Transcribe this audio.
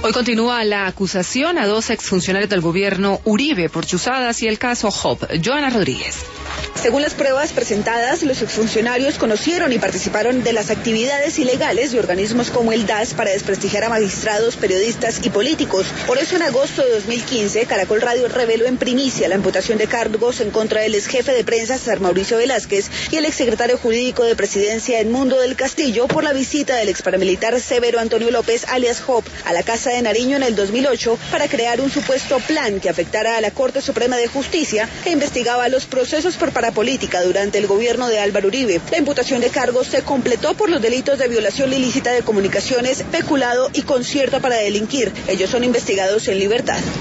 Hoy continúa la acusación a 2 exfuncionarios del gobierno Uribe por chuzadas y el caso Job. Joana Rodríguez. Según las pruebas presentadas, los exfuncionarios conocieron y participaron de las actividades ilegales de organismos como el DAS para desprestigiar a magistrados, periodistas y políticos. Por eso, en agosto de 2015, Caracol Radio reveló en primicia la imputación de cargos en contra del exjefe de prensa César Mauricio Velázquez y el exsecretario jurídico de Presidencia Edmundo del Castillo por la visita del exparamilitar Severo Antonio López, alias Job, a la Casa de Nariño en el 2008 para crear un supuesto plan que afectara a la Corte Suprema de Justicia que investigaba los procesos por parapolítica durante el gobierno de Álvaro Uribe. La imputación de cargos se completó por los delitos de violación ilícita de comunicaciones, peculado y concierto para delinquir. Ellos son investigados en libertad.